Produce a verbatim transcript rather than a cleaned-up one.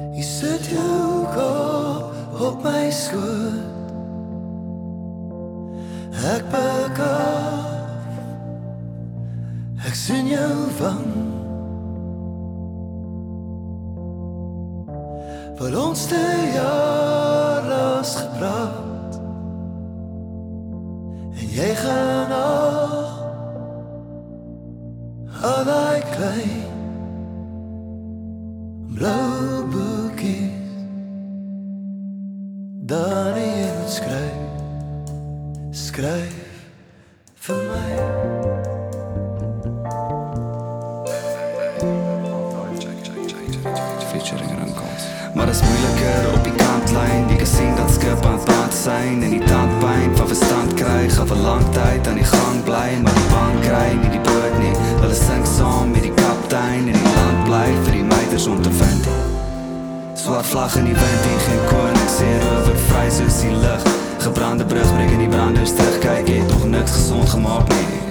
Jy sit jou kop op my skoot. Ek buig af, ek sien jou wang. Vir ons te jaar laas gepraat, en jy gaan nog al die klein blauw boekies, dan jy moet skryf, skryf vir my. Maar is moeiliker op die kantlijn. Die kan sien dat skip aan het pad zijn. En die tandpijn van verstand krijg. Gaan vir lang tyd aan die gang bly. Maar die baan kry nie die boot nie. Hulle sink saam met die kaptein. En die land bly vir die meiders om te vind. Swart vlag in die wind en geen koning. Sê rover vry soos die lucht. Gebrande brug breek in die branders terug. Kyk, het nog niks gezond gemaakt nie.